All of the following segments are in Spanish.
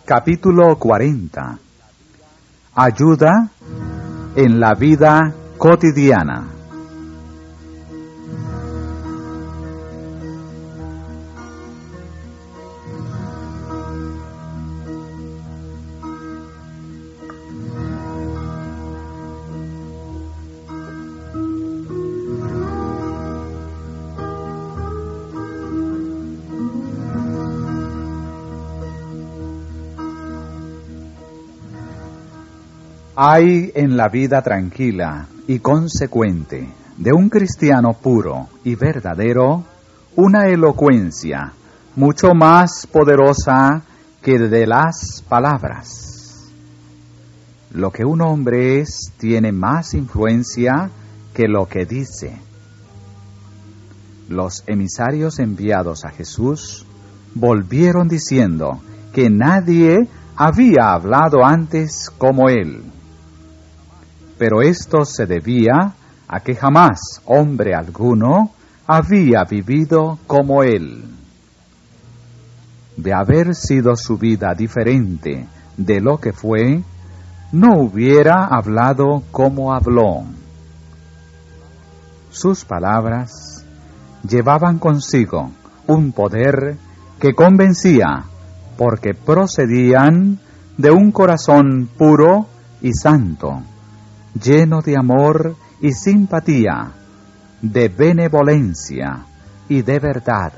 Capítulo 40. Ayuda en la vida cotidiana. Hay en la vida tranquila y consecuente de un cristiano puro y verdadero una elocuencia mucho más poderosa que de las palabras. Lo que un hombre es tiene más influencia que lo que dice. Los emisarios enviados a Jesús volvieron diciendo que nadie había hablado antes como él. Pero esto se debía a que jamás hombre alguno había vivido como él. De haber sido su vida diferente de lo que fue, no hubiera hablado como habló. Sus palabras llevaban consigo un poder que convencía, porque procedían de un corazón puro y santo, lleno de amor y simpatía, de benevolencia y de verdad.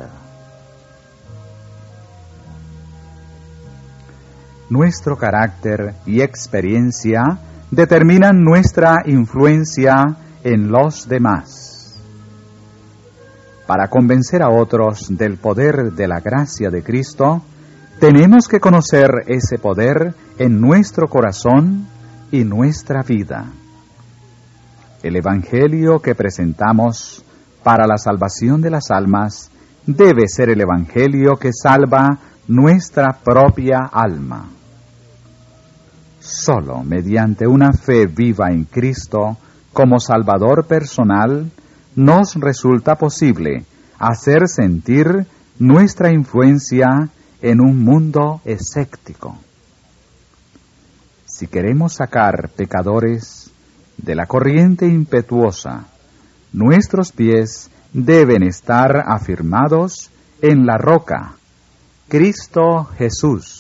Nuestro carácter y experiencia determinan nuestra influencia en los demás. Para convencer a otros del poder de la gracia de Cristo, tenemos que conocer ese poder en nuestro corazón y nuestra vida. El Evangelio que presentamos para la salvación de las almas debe ser el Evangelio que salva nuestra propia alma. Solo mediante una fe viva en Cristo como Salvador personal nos resulta posible hacer sentir nuestra influencia en un mundo escéptico. Si queremos sacar pecadores de la corriente impetuosa, nuestros pies deben estar afirmados en la roca, Cristo Jesús.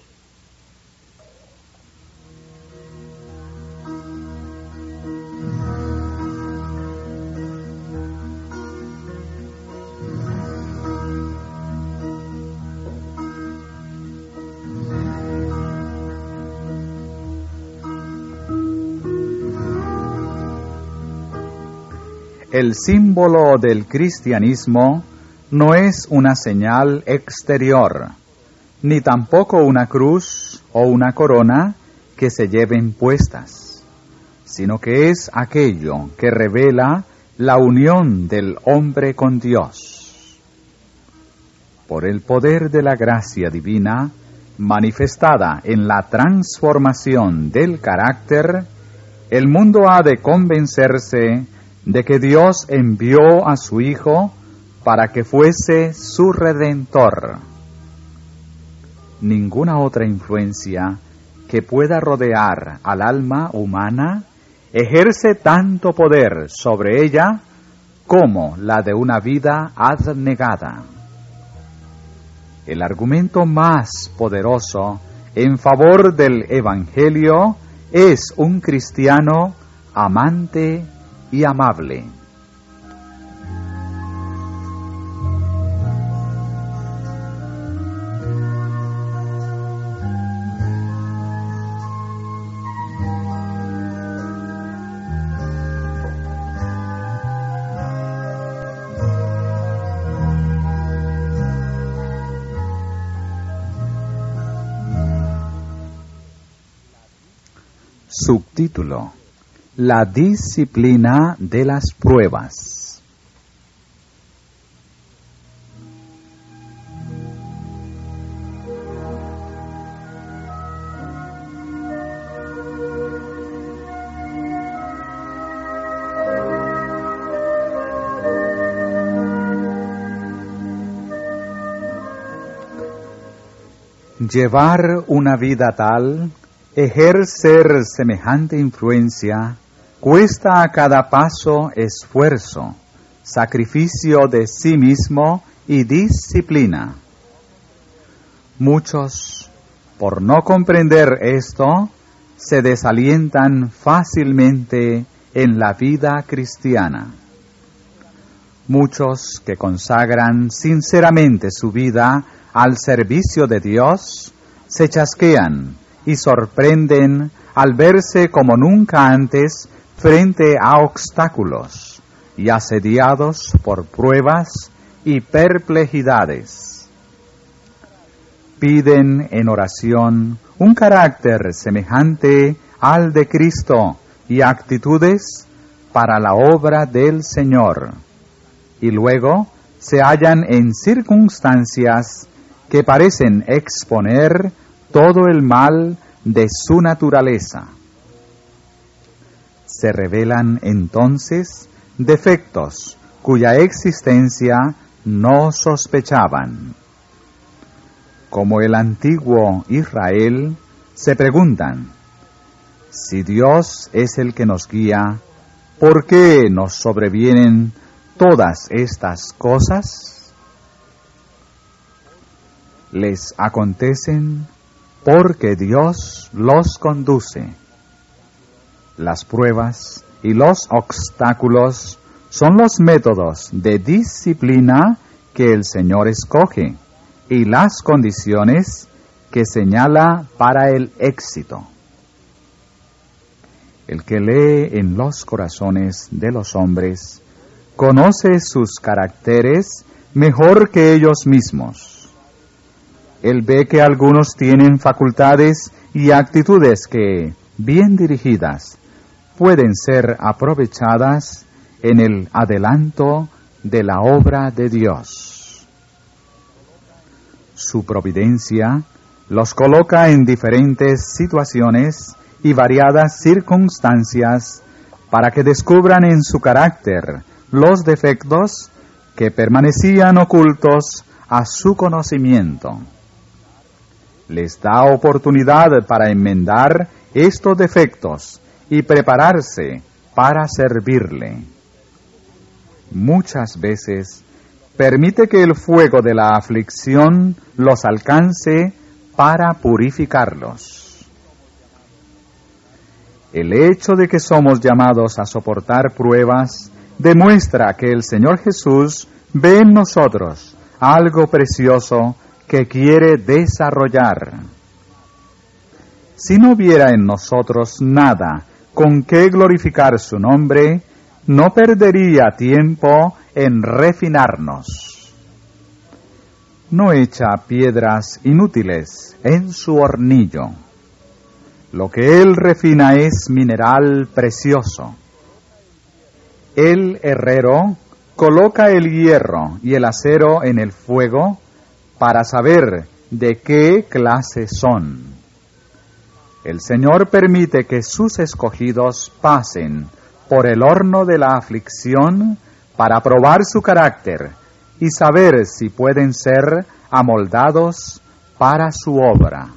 El símbolo del cristianismo no es una señal exterior, ni tampoco una cruz o una corona que se lleven puestas, sino que es aquello que revela la unión del hombre con Dios. Por el poder de la gracia divina, manifestada en la transformación del carácter, el mundo ha de convencerse de que Dios envió a su Hijo para que fuese su Redentor. Ninguna otra influencia que pueda rodear al alma humana ejerce tanto poder sobre ella como la de una vida abnegada. El argumento más poderoso en favor del Evangelio es un cristiano amante y amable. Subtítulo: La disciplina de las pruebas. Llevar una vida tal, ejercer semejante influencia, cuesta a cada paso esfuerzo, sacrificio de sí mismo y disciplina. Muchos, por no comprender esto, se desalientan fácilmente en la vida cristiana. Muchos que consagran sinceramente su vida al servicio de Dios, se chasquean y sorprenden al verse como nunca antes frente a obstáculos y asediados por pruebas y perplejidades. Piden en oración un carácter semejante al de Cristo y actitudes para la obra del Señor, y luego se hallan en circunstancias que parecen exponer todo el mal de su naturaleza. Se revelan entonces defectos cuya existencia no sospechaban. Como el antiguo Israel, se preguntan: si Dios es el que nos guía, ¿por qué nos sobrevienen todas estas cosas? Les acontecen porque Dios los conduce. Las pruebas y los obstáculos son los métodos de disciplina que el Señor escoge y las condiciones que señala para el éxito. El que lee en los corazones de los hombres conoce sus caracteres mejor que ellos mismos. Él ve que algunos tienen facultades y actitudes que, bien dirigidas, pueden ser aprovechadas en el adelanto de la obra de Dios. Su providencia los coloca en diferentes situaciones y variadas circunstancias para que descubran en su carácter los defectos que permanecían ocultos a su conocimiento. Les da oportunidad para enmendar estos defectos y prepararse para servirle. Muchas veces permite que el fuego de la aflicción los alcance para purificarlos. El hecho de que somos llamados a soportar pruebas demuestra que el Señor Jesús ve en nosotros algo precioso que quiere desarrollar. Si no hubiera en nosotros nada con que glorificar su nombre, no perdería tiempo en refinarnos. No echa piedras inútiles en su hornillo. Lo que él refina es mineral precioso. El herrero coloca el hierro y el acero en el fuego para saber de qué clase son. El Señor permite que sus escogidos pasen por el horno de la aflicción para probar su carácter y saber si pueden ser amoldados para su obra.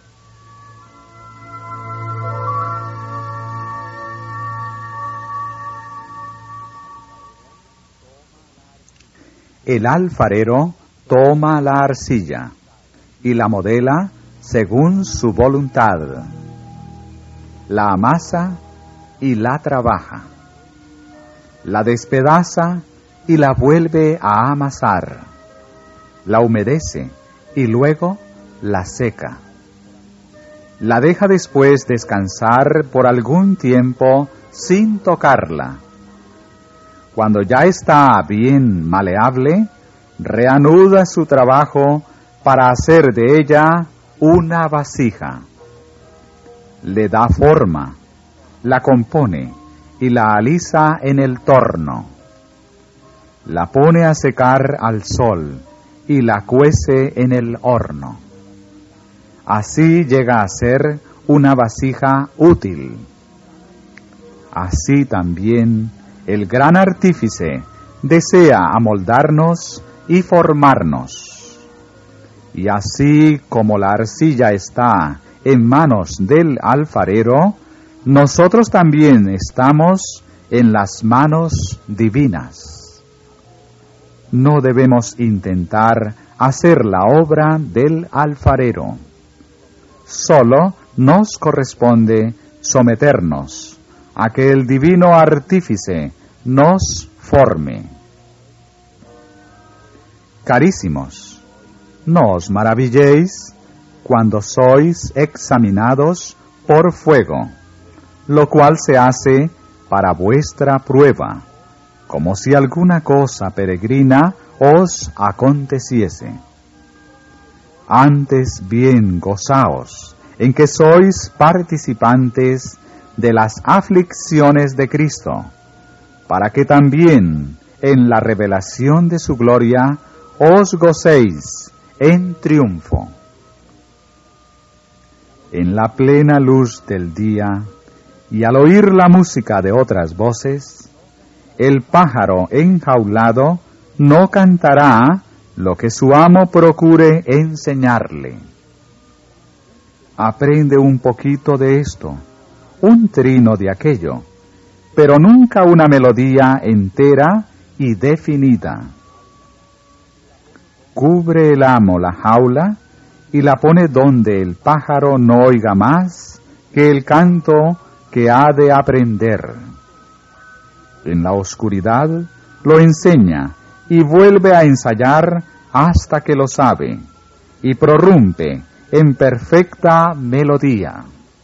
El alfarero toma la arcilla y la modela según su voluntad. La amasa y la trabaja. La despedaza y la vuelve a amasar. La humedece y luego la seca. La deja después descansar por algún tiempo sin tocarla. Cuando ya está bien maleable, reanuda su trabajo para hacer de ella una vasija. Le da forma, la compone y la alisa en el torno. La pone a secar al sol y la cuece en el horno. Así llega a ser una vasija útil. Así también el gran artífice desea amoldarnos y formarnos. Y así como la arcilla está en manos del alfarero, nosotros también estamos en las manos divinas. No debemos intentar hacer la obra del alfarero. Solo nos corresponde someternos a que el divino artífice nos forme. Carísimos, no os maravilléis cuando sois examinados por fuego, lo cual se hace para vuestra prueba, como si alguna cosa peregrina os aconteciese. Antes bien gozaos en que sois participantes de las aflicciones de Cristo, para que también en la revelación de su gloria os gocéis en triunfo. En la plena luz del día, y al oír la música de otras voces, el pájaro enjaulado no cantará lo que su amo procure enseñarle. Aprende un poquito de esto, un trino de aquello, pero nunca una melodía entera y definida. Cubre el amo la jaula y la pone donde el pájaro no oiga más que el canto que ha de aprender. En la oscuridad lo enseña y vuelve a ensayar hasta que lo sabe, y prorrumpe en perfecta melodía.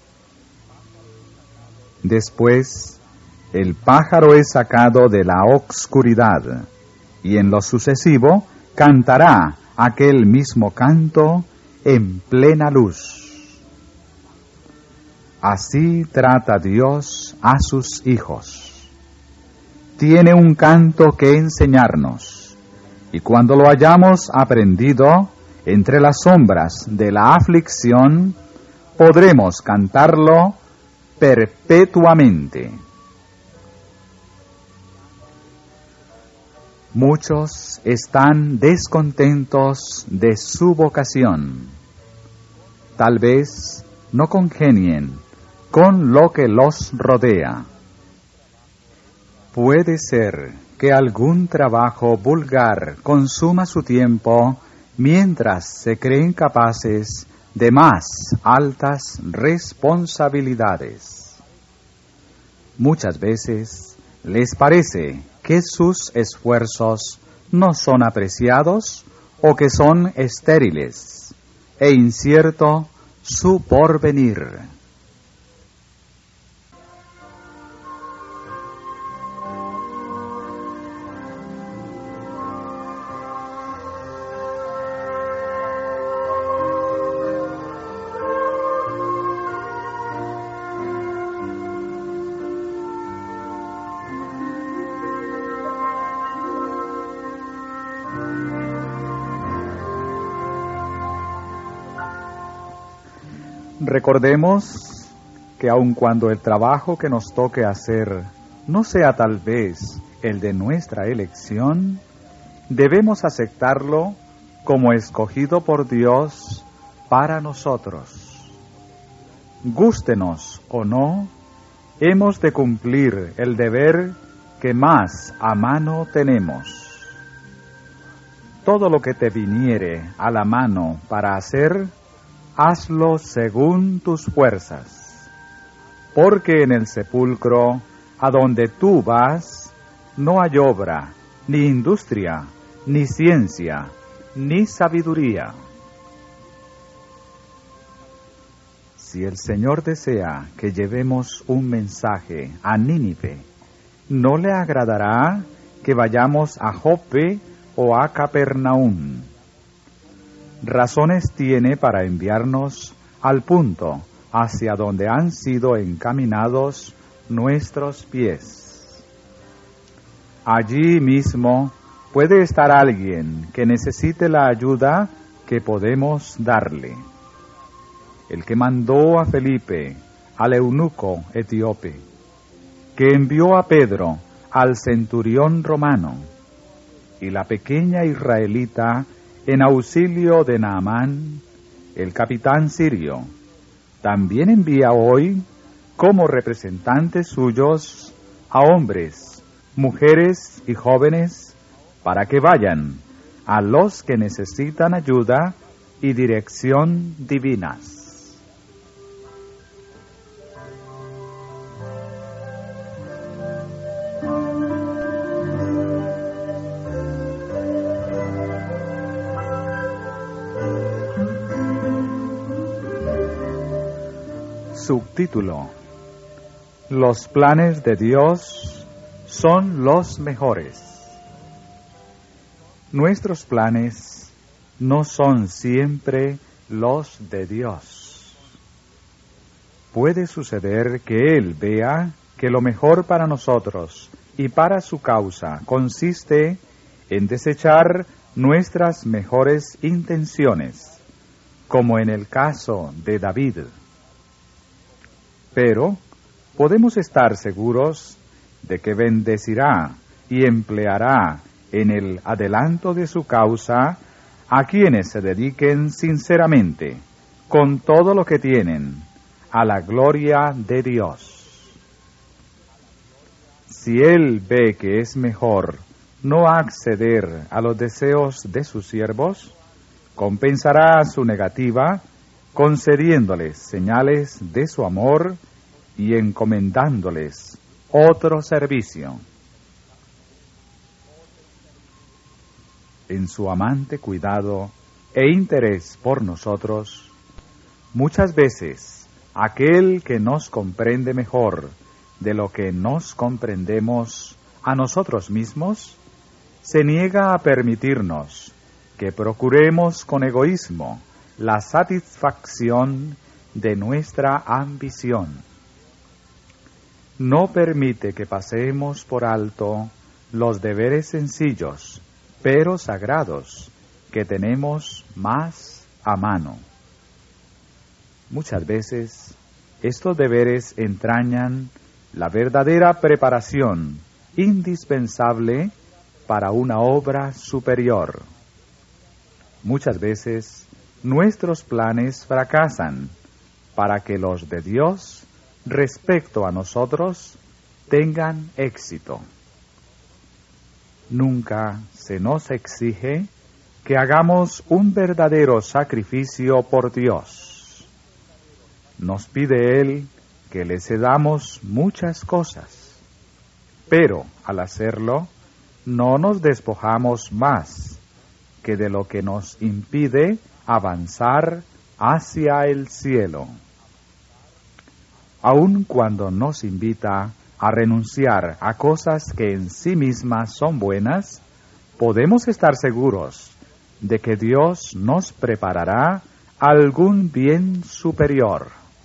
Después, el pájaro es sacado de la oscuridad, y en lo sucesivo cantará aquel mismo canto en plena luz. Así trata Dios a sus hijos. Tiene un canto que enseñarnos, y cuando lo hayamos aprendido, entre las sombras de la aflicción, podremos cantarlo perpetuamente. Muchos están descontentos de su vocación. Tal vez no congenien con lo que los rodea. Puede ser que algún trabajo vulgar consuma su tiempo mientras se creen capaces de más altas responsabilidades. Muchas veces les parece que sus esfuerzos no son apreciados o que son estériles e incierto su porvenir. Recordemos que aun cuando el trabajo que nos toque hacer no sea tal vez el de nuestra elección, debemos aceptarlo como escogido por Dios para nosotros. Gústenos o no, hemos de cumplir el deber que más a mano tenemos. Todo lo que te viniere a la mano para hacer, hazlo según tus fuerzas, porque en el sepulcro a donde tú vas no hay obra, ni industria, ni ciencia, ni sabiduría. Si el Señor desea que llevemos un mensaje a Nínive, ¿no le agradará que vayamos a Joppe o a Capernaum? Razones tiene para enviarnos al punto hacia donde han sido encaminados nuestros pies. Allí mismo puede estar alguien que necesite la ayuda que podemos darle. El que mandó a Felipe, al eunuco etíope, que envió a Pedro, al centurión romano, y la pequeña israelita en auxilio de Naamán, el capitán sirio, también envía hoy como representantes suyos a hombres, mujeres y jóvenes para que vayan a los que necesitan ayuda y dirección divinas. Subtítulo: Los planes de Dios son los mejores. Nuestros planes no son siempre los de Dios. Puede suceder que Él vea que lo mejor para nosotros y para su causa consiste en desechar nuestras mejores intenciones, como en el caso de David. Pero podemos estar seguros de que bendecirá y empleará en el adelanto de su causa a quienes se dediquen sinceramente, con todo lo que tienen, a la gloria de Dios. Si Él ve que es mejor no acceder a los deseos de sus siervos, compensará su negativa concediéndoles señales de su amor y encomendándoles otro servicio. En su amante cuidado e interés por nosotros, muchas veces aquel que nos comprende mejor de lo que nos comprendemos a nosotros mismos, se niega a permitirnos que procuremos con egoísmo la satisfacción de nuestra ambición. No permite que pasemos por alto los deberes sencillos, pero sagrados, que tenemos más a mano. Muchas veces, estos deberes entrañan la verdadera preparación indispensable para una obra superior. Muchas veces, nuestros planes fracasan para que los de Dios respecto a nosotros tengan éxito. Nunca se nos exige que hagamos un verdadero sacrificio por Dios. Nos pide Él que le cedamos muchas cosas, pero al hacerlo no nos despojamos más que de lo que nos impide avanzar hacia el cielo. Aun cuando nos invita a renunciar a cosas que en sí mismas son buenas, podemos estar seguros de que Dios nos preparará algún bien superior.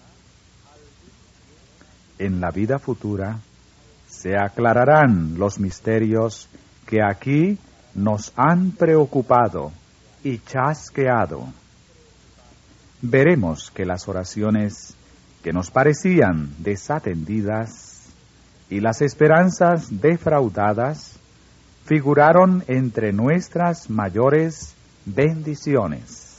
En la vida futura se aclararán los misterios que aquí nos han preocupado y chasqueado. Veremos que las oraciones que nos parecían desatendidas y las esperanzas defraudadas figuraron entre nuestras mayores bendiciones.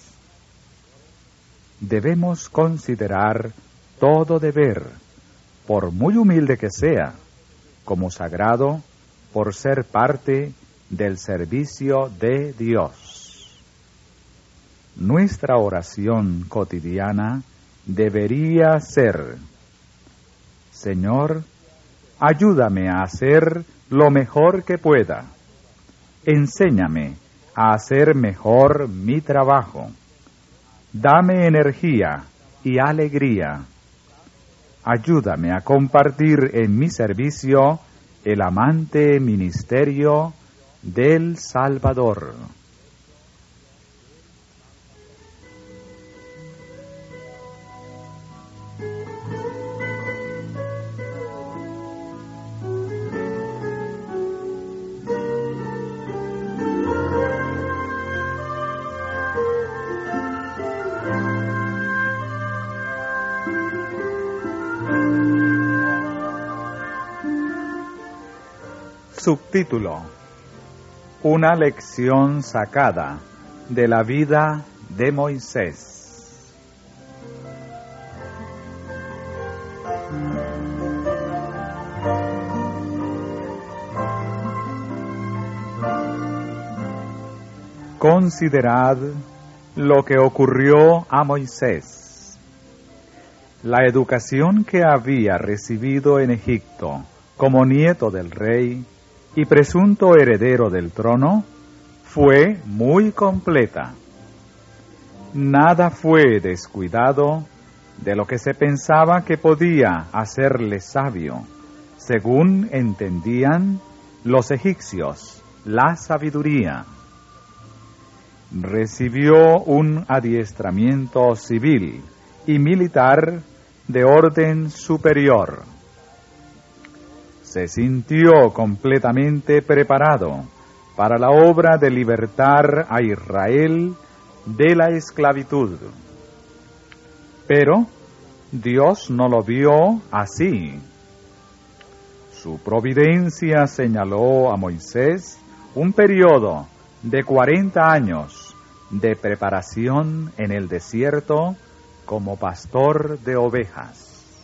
Debemos considerar todo deber, por muy humilde que sea, como sagrado por ser parte del servicio de Dios. Nuestra oración cotidiana debería ser: Señor, ayúdame a hacer lo mejor que pueda. Enséñame a hacer mejor mi trabajo. Dame energía y alegría. Ayúdame a compartir en mi servicio el amante ministerio del Salvador. Subtítulo: Una lección sacada de la vida de Moisés. Considerad lo que ocurrió a Moisés. La educación que había recibido en Egipto como nieto del rey y presunto heredero del trono fue muy completa. Nada fue descuidado de lo que se pensaba que podía hacerle sabio, según entendían los egipcios la sabiduría. Recibió un adiestramiento civil y militar de orden superior. Se sintió completamente preparado para la obra de libertar a Israel de la esclavitud. Pero Dios no lo vio así. Su providencia señaló a Moisés un periodo de 40 años de preparación en el desierto como pastor de ovejas.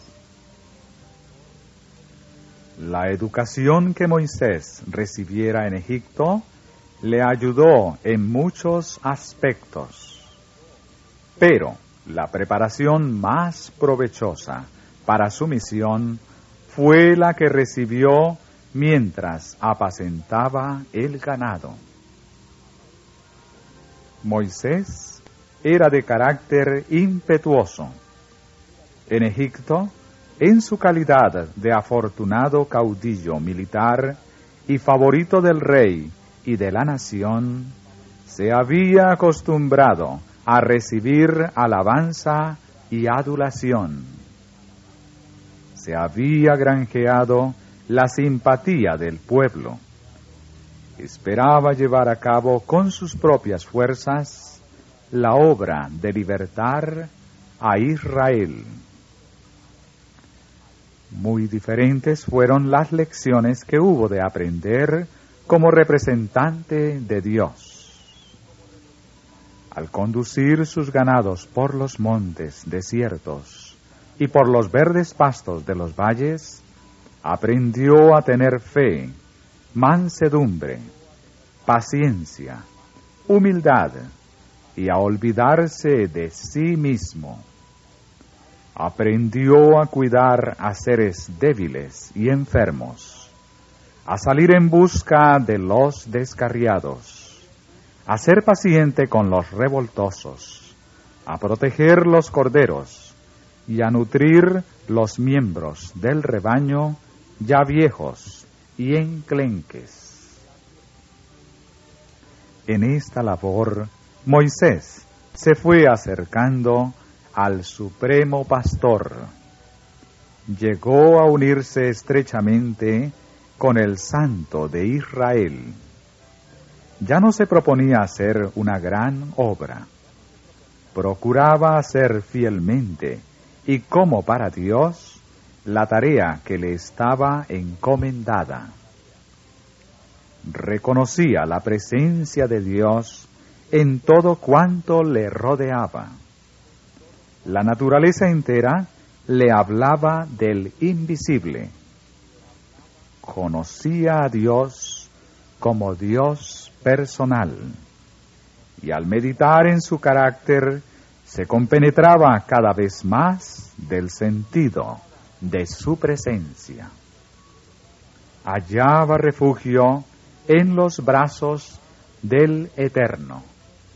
La educación que Moisés recibiera en Egipto le ayudó en muchos aspectos, pero la preparación más provechosa para su misión fue la que recibió mientras apacentaba el ganado. Moisés era de carácter impetuoso. En Egipto, en su calidad de afortunado caudillo militar y favorito del rey y de la nación, se había acostumbrado a recibir alabanza y adulación. Se había granjeado la simpatía del pueblo. Esperaba llevar a cabo con sus propias fuerzas la obra de libertar a Israel. Muy diferentes fueron las lecciones que hubo de aprender como representante de Dios. Al conducir sus ganados por los montes desiertos y por los verdes pastos de los valles, aprendió a tener fe, mansedumbre, paciencia, humildad y a olvidarse de sí mismo. Aprendió a cuidar a seres débiles y enfermos, a salir en busca de los descarriados, a ser paciente con los revoltosos, a proteger los corderos y a nutrir los miembros del rebaño ya viejos y enclenques. En esta labor, Moisés se fue acercando al Supremo Pastor. Llegó a unirse estrechamente con el Santo de Israel. Ya no se proponía hacer una gran obra. Procuraba hacer fielmente y como para Dios la tarea que le estaba encomendada. Reconocía la presencia de Dios en todo cuanto le rodeaba. La naturaleza entera le hablaba del invisible. Conocía a Dios como Dios personal, y al meditar en su carácter se compenetraba cada vez más del sentido de su presencia. Hallaba refugio en los brazos del Eterno.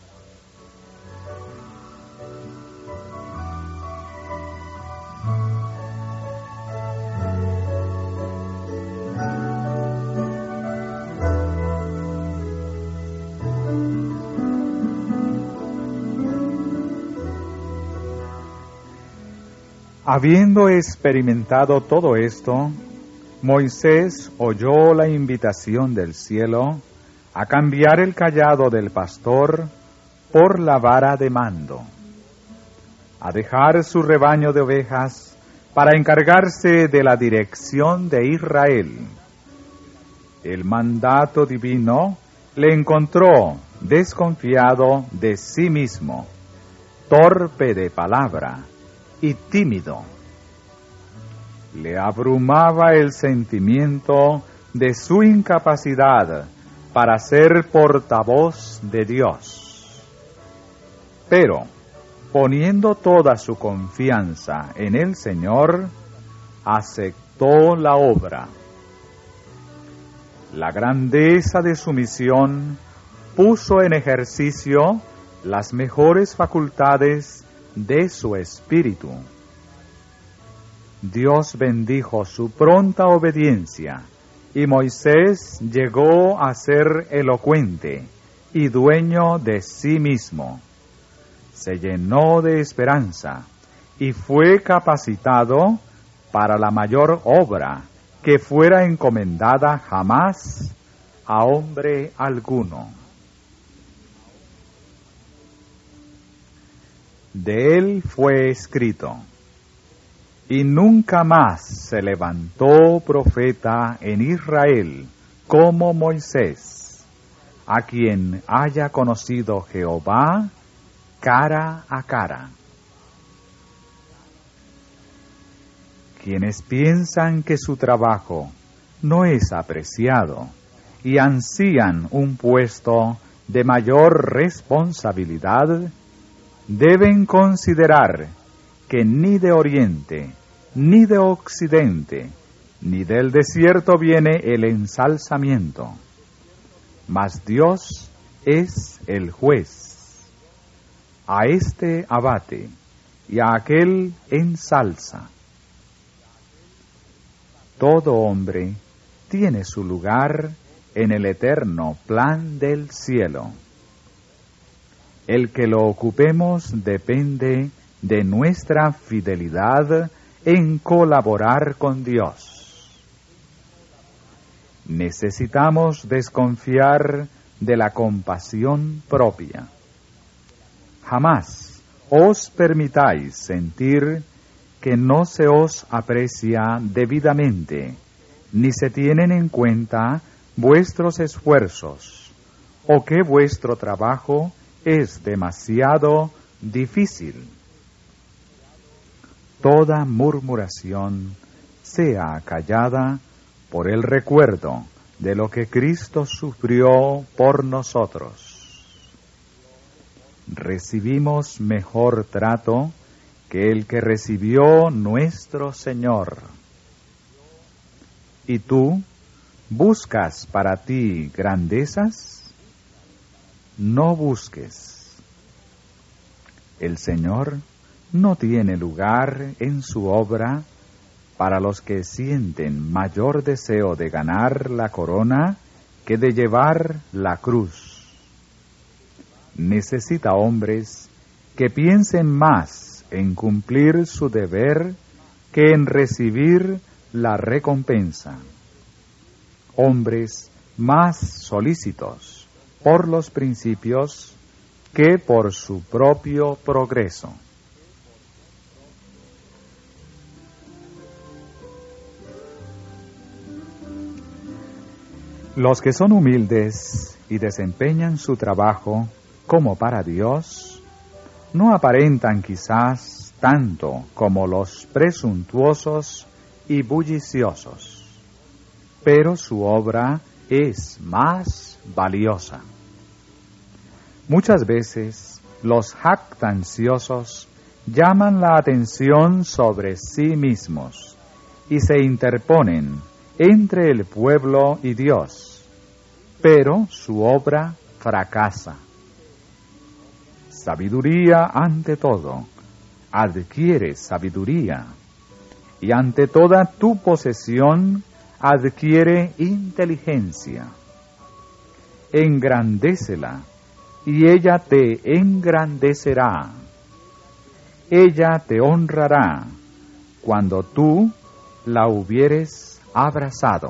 Habiendo experimentado todo esto, Moisés oyó la invitación del cielo a cambiar el cayado del pastor por la vara de mando, a dejar su rebaño de ovejas para encargarse de la dirección de Israel. El mandato divino le encontró desconfiado de sí mismo, torpe de palabra y tímido. Le abrumaba el sentimiento de su incapacidad para ser portavoz de Dios. Pero, poniendo toda su confianza en el Señor, aceptó la obra. La grandeza de su misión puso en ejercicio las mejores facultades de su espíritu. Dios bendijo su pronta obediencia, y Moisés llegó a ser elocuente y dueño de sí mismo. Se llenó de esperanza y fue capacitado para la mayor obra que fuera encomendada jamás a hombre alguno. De él fue escrito: y nunca más se levantó profeta en Israel como Moisés, a quien haya conocido Jehová cara a cara. Quienes piensan que su trabajo no es apreciado y ansían un puesto de mayor responsabilidad, deben considerar que ni de oriente, ni de occidente, ni del desierto viene el ensalzamiento, mas Dios es el juez. A este abate y a aquel ensalza. Todo hombre tiene su lugar en el eterno plan del cielo. El que lo ocupemos depende de nuestra fidelidad en colaborar con Dios. Necesitamos desconfiar de la compasión propia. Jamás os permitáis sentir que no se os aprecia debidamente, ni se tienen en cuenta vuestros esfuerzos, o que vuestro trabajo es demasiado difícil. Toda murmuración sea callada por el recuerdo de lo que Cristo sufrió por nosotros. Recibimos mejor trato que el que recibió nuestro Señor. ¿Y tú buscas para ti grandezas? No busques. El Señor no tiene lugar en su obra para los que sienten mayor deseo de ganar la corona que de llevar la cruz. Necesita hombres que piensen más en cumplir su deber que en recibir la recompensa. Hombres más solícitos por los principios que por su propio progreso. Los que son humildes y desempeñan su trabajo como para Dios, no aparentan quizás tanto como los presuntuosos y bulliciosos, pero su obra es más valiosa. Muchas veces los jactanciosos llaman la atención sobre sí mismos y se interponen entre el pueblo y Dios, pero su obra fracasa. Sabiduría ante todo, adquiere sabiduría, y ante toda tu posesión adquiere inteligencia. Engrandécela, y ella te engrandecerá. Ella te honrará cuando tú la hubieres abrazado.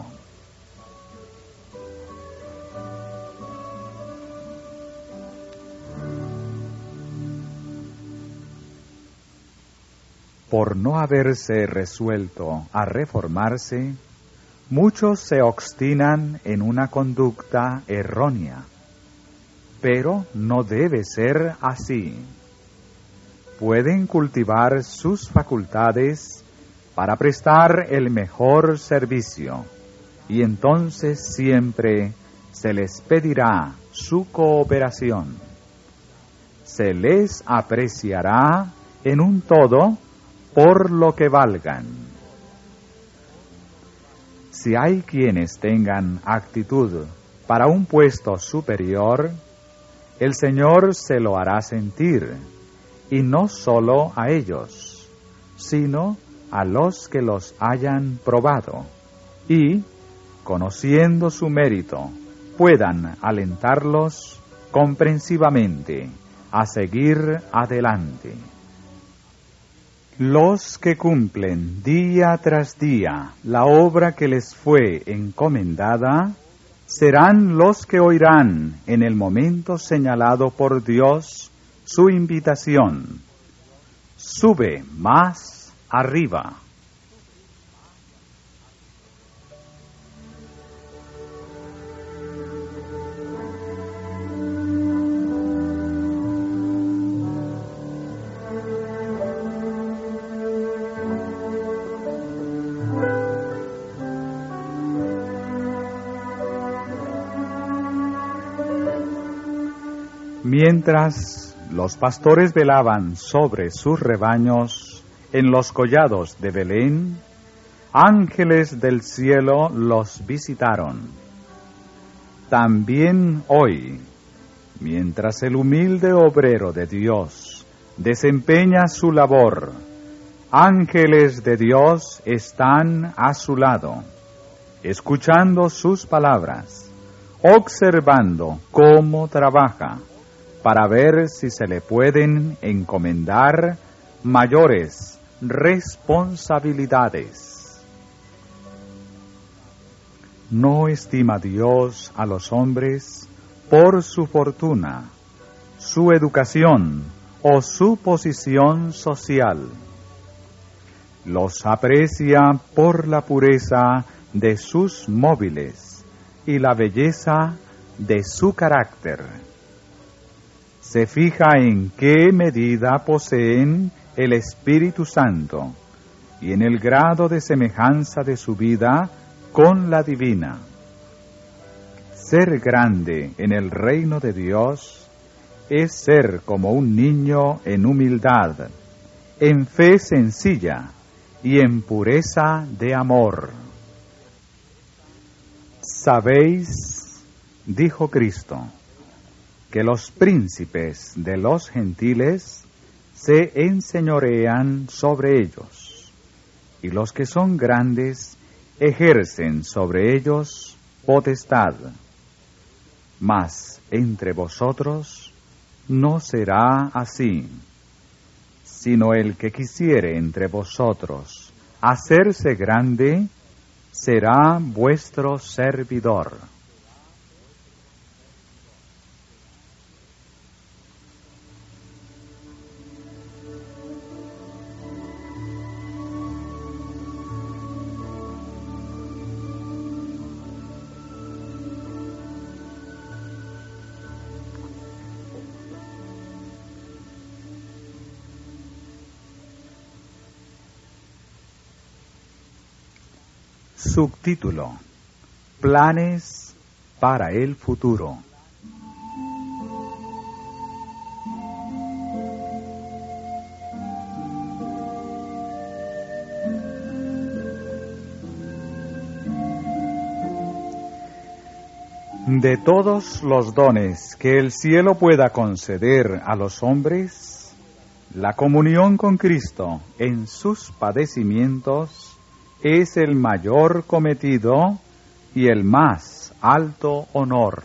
Por no haberse resuelto a reformarse, muchos se obstinan en una conducta errónea. pero no debe ser así. Pueden cultivar sus facultades para prestar el mejor servicio, y entonces siempre se les pedirá su cooperación. Se les apreciará en un todo por lo que valgan. Si hay quienes tengan actitud para un puesto superior, el Señor se lo hará sentir, y no solo a ellos, sino a los que los hayan probado, y, conociendo su mérito, puedan alentarlos comprensivamente a seguir adelante. Los que cumplen día tras día la obra que les fue encomendada, serán los que oirán en el momento señalado por Dios su invitación: sube más arriba. Mientras los pastores velaban sobre sus rebaños en los collados de Belén, ángeles del cielo los visitaron. También hoy, mientras el humilde obrero de Dios desempeña su labor, ángeles de Dios están a su lado, escuchando sus palabras, observando cómo trabaja, para ver si se le pueden encomendar mayores responsabilidades. No estima Dios a los hombres por su fortuna, su educación o su posición social. Los aprecia por la pureza de sus móviles y la belleza de su carácter. Se fija en qué medida poseen el Espíritu Santo y en el grado de semejanza de su vida con la divina. Ser grande en el reino de Dios es ser como un niño en humildad, en fe sencilla y en pureza de amor. ¿Sabéis?, dijo Cristo, que los príncipes de los gentiles se enseñorean sobre ellos, y los que son grandes ejercen sobre ellos potestad. Mas entre vosotros no será así, sino el que quisiere entre vosotros hacerse grande, será vuestro servidor. Subtítulo: Planes para el futuro. De todos los dones que el cielo pueda conceder a los hombres, la comunión con Cristo en sus padecimientos es el mayor cometido y el más alto honor.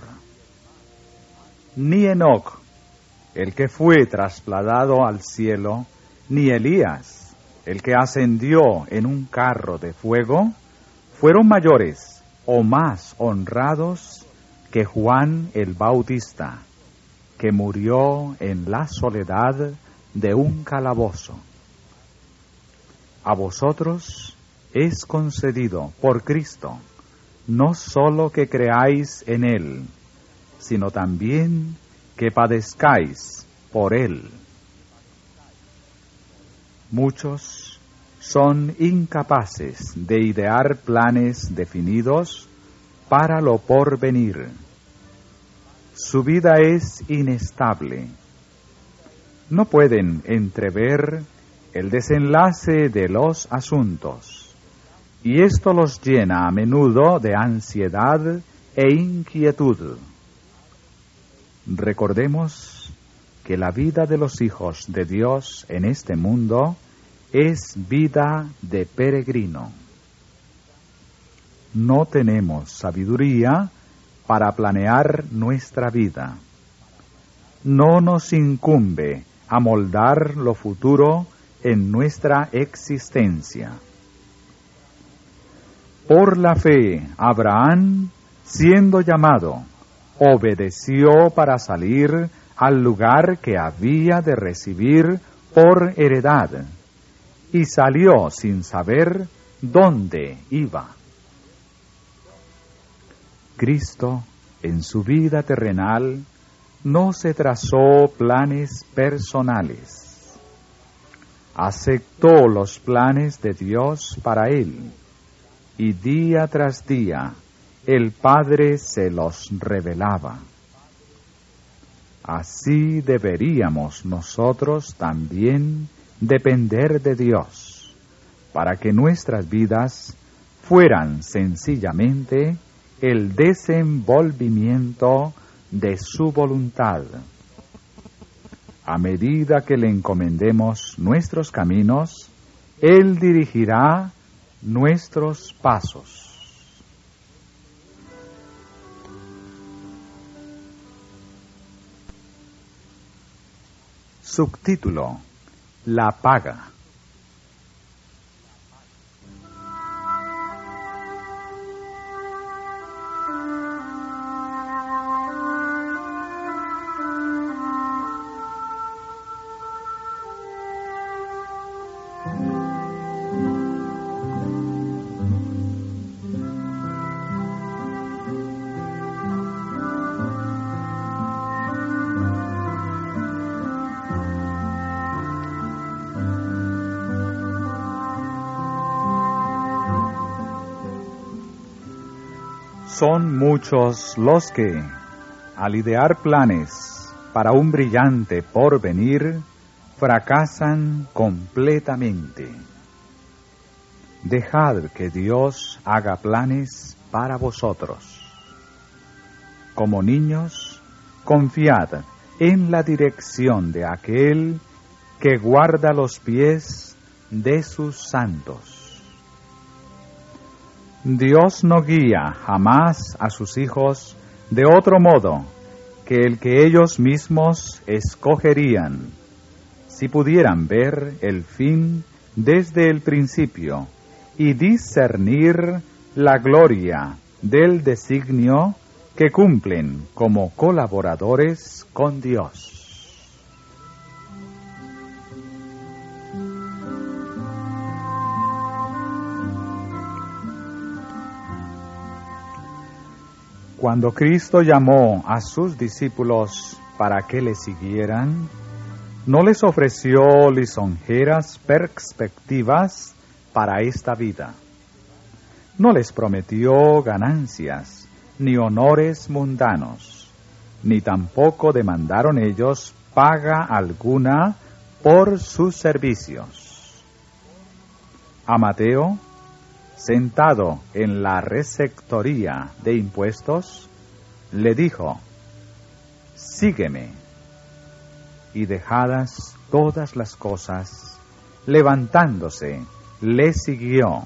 Ni Enoc, el que fue trasladado al cielo, ni Elías, el que ascendió en un carro de fuego, fueron mayores o más honrados que Juan el Bautista, que murió en la soledad de un calabozo. A vosotros es concedido por Cristo, no sólo que creáis en Él, sino también que padezcáis por él. Muchos son incapaces de idear planes definidos para lo porvenir. Su vida es inestable. No pueden entrever el desenlace de los asuntos, y esto los llena a menudo de ansiedad e inquietud. Recordemos que la vida de los hijos de Dios en este mundo es vida de peregrino. No tenemos sabiduría para planear nuestra vida. No nos incumbe amoldar lo futuro en nuestra existencia. Por la fe, Abraham, siendo llamado, obedeció para salir al lugar que había de recibir por heredad, y salió sin saber dónde iba. Cristo, en su vida terrenal, no se trazó planes personales. Aceptó los planes de Dios para él, y día tras día el Padre se los revelaba. Así deberíamos nosotros también depender de Dios, para que nuestras vidas fueran sencillamente el desenvolvimiento de su voluntad. A medida que le encomendemos nuestros caminos, Él dirigirá nuestros pasos. Subtítulo: La paga. Son muchos los que, al idear planes para un brillante porvenir, fracasan completamente. Dejad que Dios haga planes para vosotros. Como niños, confiad en la dirección de aquel que guarda los pies de sus santos. Dios no guía jamás a sus hijos de otro modo que el que ellos mismos escogerían, si pudieran ver el fin desde el principio y discernir la gloria del designio que cumplen como colaboradores con Dios. Cuando Cristo llamó a sus discípulos para que le siguieran, no les ofreció lisonjeras perspectivas para esta vida. No les prometió ganancias ni honores mundanos, ni tampoco demandaron ellos paga alguna por sus servicios. A Mateo, sentado en la receptoría de impuestos, le dijo: «Sígueme». Y dejadas todas las cosas, levantándose, le siguió.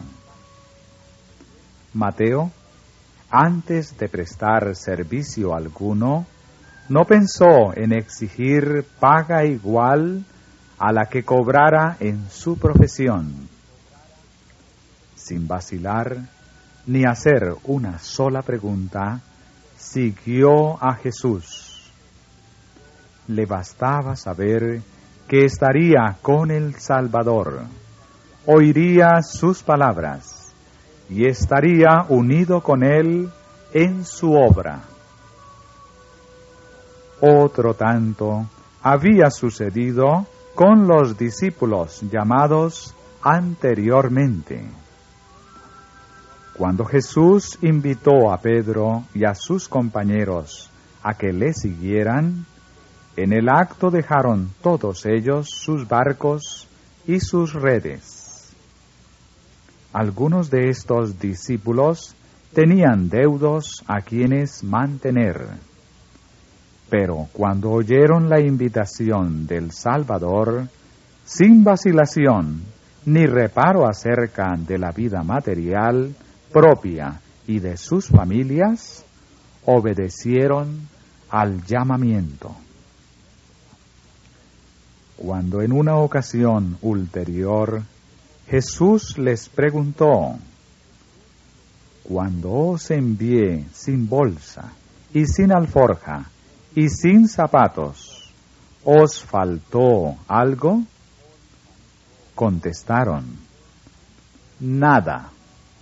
Mateo, antes de prestar servicio alguno, no pensó en exigir paga igual a la que cobrara en su profesión. Sin vacilar ni hacer una sola pregunta, siguió a Jesús. Le bastaba saber que estaría con el Salvador, oiría sus palabras y estaría unido con él en su obra. Otro tanto había sucedido con los discípulos llamados anteriormente. Cuando Jesús invitó a Pedro y a sus compañeros a que le siguieran, en el acto dejaron todos ellos sus barcos y sus redes. Algunos de estos discípulos tenían deudos a quienes mantener, pero cuando oyeron la invitación del Salvador, sin vacilación ni reparo acerca de la vida material propia y de sus familias, obedecieron al llamamiento. Cuando en una ocasión ulterior Jesús les preguntó: cuando os envié sin bolsa y sin alforja y sin zapatos, ¿os faltó algo? Contestaron: nada.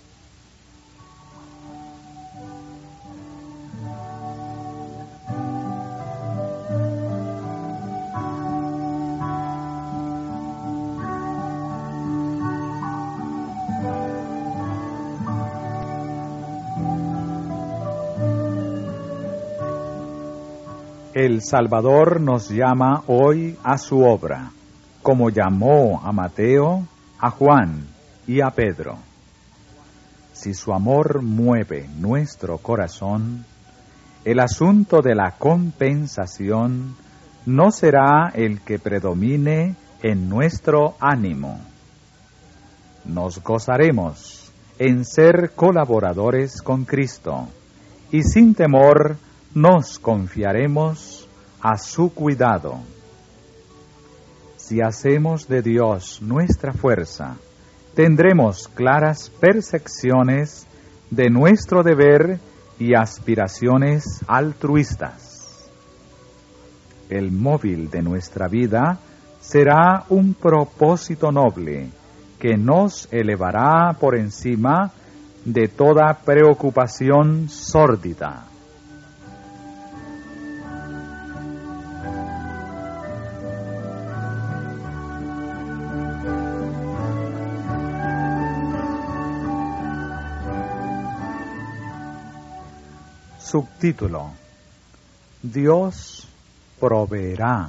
El Salvador nos llama hoy a su obra, como llamó a Mateo, a Juan y a Pedro. Si su amor mueve nuestro corazón, el asunto de la compensación no será el que predomine en nuestro ánimo. Nos gozaremos en ser colaboradores con Cristo y sin temor nos confiaremos a su cuidado. Si hacemos de Dios nuestra fuerza, tendremos claras percepciones de nuestro deber y aspiraciones altruistas. El móvil de nuestra vida será un propósito noble que nos elevará por encima de toda preocupación sórdida. Subtítulo: Dios proveerá.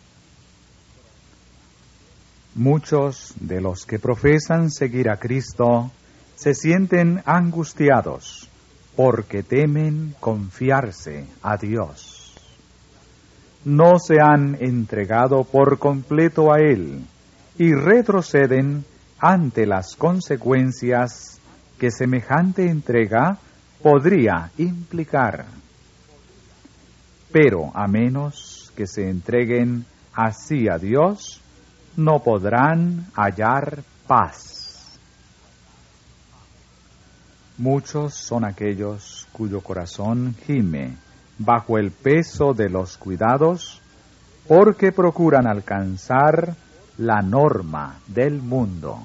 Muchos de los que profesan seguir a Cristo se sienten angustiados porque temen confiarse a Dios. No se han entregado por completo a Él y retroceden ante las consecuencias que semejante entrega podría implicar. Pero a menos que se entreguen así a Dios, no podrán hallar paz. Muchos son aquellos cuyo corazón gime bajo el peso de los cuidados, porque procuran alcanzar la norma del mundo.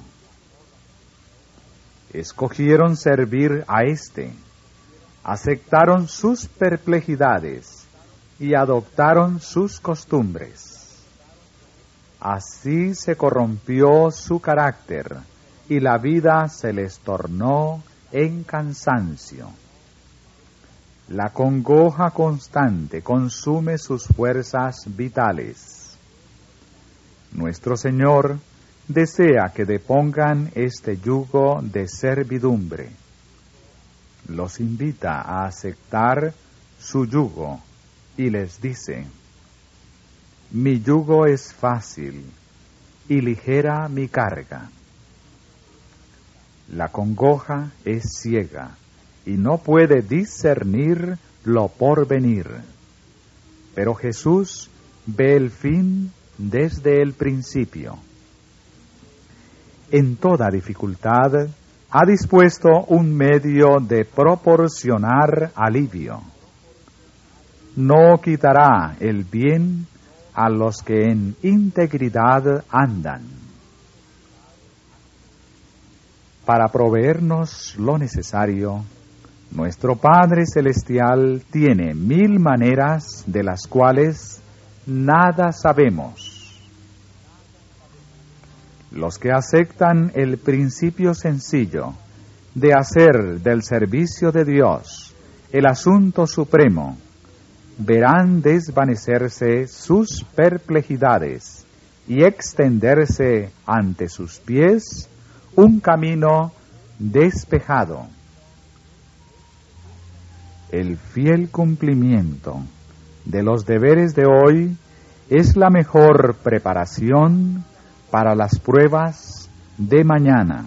Escogieron servir a éste, aceptaron sus perplejidades y adoptaron sus costumbres. Así se corrompió su carácter y la vida se les tornó en cansancio. La congoja constante consume sus fuerzas vitales. Nuestro Señor desea que depongan este yugo de servidumbre. Los invita a aceptar su yugo y les dice: mi yugo es fácil y ligera mi carga. La congoja es ciega y no puede discernir lo porvenir, pero Jesús ve el fin desde el principio. En toda dificultad ha dispuesto un medio de proporcionar alivio. No quitará el bien a los que en integridad andan. Para proveernos lo necesario, Nuestro Padre Celestial tiene 1000 maneras de las cuales nada sabemos. Los que aceptan el principio sencillo de hacer del servicio de Dios el asunto supremo, verán desvanecerse sus perplejidades y extenderse ante sus pies un camino despejado. El fiel cumplimiento de los deberes de hoy es la mejor preparación para las pruebas de mañana.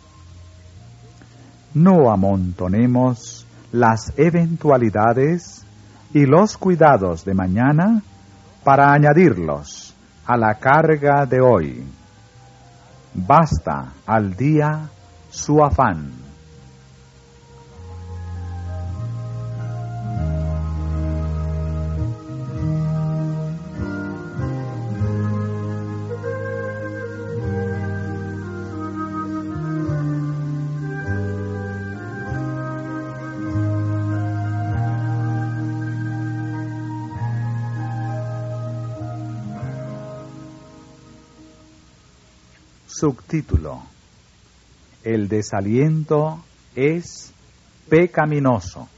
No amontonemos las eventualidades y los cuidados de mañana para añadirlos a la carga de hoy. Basta al día su afán. Subtítulo: El desaliento es pecaminoso.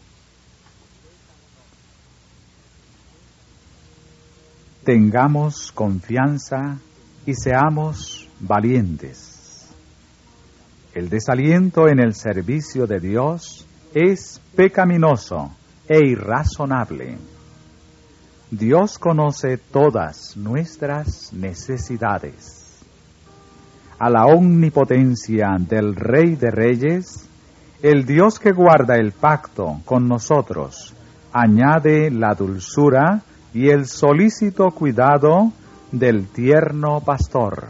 Tengamos confianza y seamos valientes. El desaliento en el servicio de Dios es pecaminoso e irrazonable. Dios conoce todas nuestras necesidades. A la omnipotencia del Rey de Reyes, el Dios que guarda el pacto con nosotros, añade la dulzura y el solícito cuidado del tierno pastor.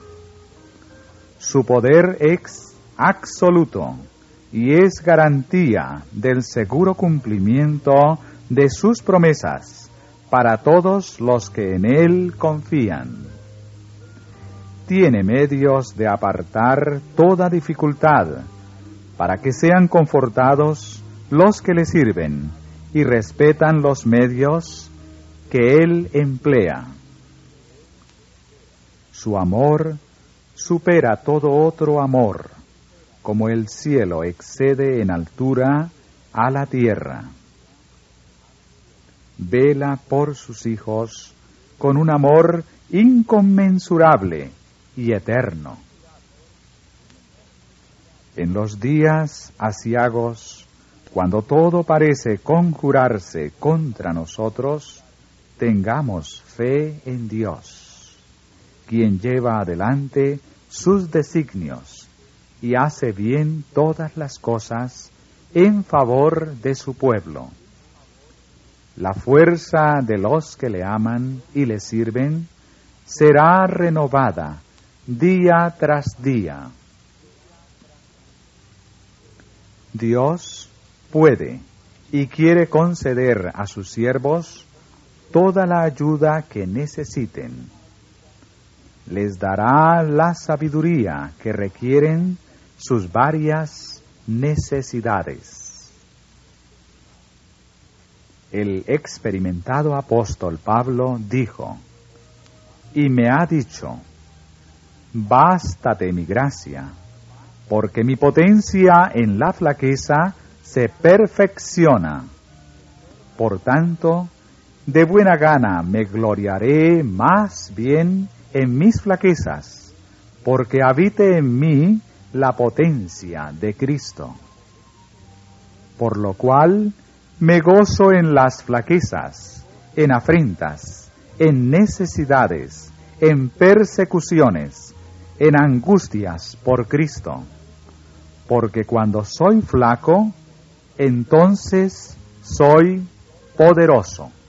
Su poder es absoluto y es garantía del seguro cumplimiento de sus promesas para todos los que en Él confían. Tiene medios de apartar toda dificultad, para que sean confortados los que le sirven y respetan los medios que Él emplea. Su amor supera todo otro amor, como el cielo excede en altura a la tierra. Vela por sus hijos con un amor inconmensurable y eterno. En los días aciagos, cuando todo parece conjurarse contra nosotros, tengamos fe en Dios, quien lleva adelante sus designios y hace bien todas las cosas en favor de su pueblo. La fuerza de los que le aman y le sirven será renovada día tras día. Dios puede y quiere conceder a sus siervos toda la ayuda que necesiten. Les dará la sabiduría que requieren sus varias necesidades. El experimentado apóstol Pablo dijo: y me ha dicho, bástate mi gracia, porque mi potencia en la flaqueza se perfecciona. Por tanto, de buena gana me gloriaré más bien en mis flaquezas, porque habite en mí la potencia de Cristo. Por lo cual me gozo en las flaquezas, en afrentas, en necesidades, en persecuciones, en angustias por Cristo, porque cuando soy flaco, entonces soy poderoso.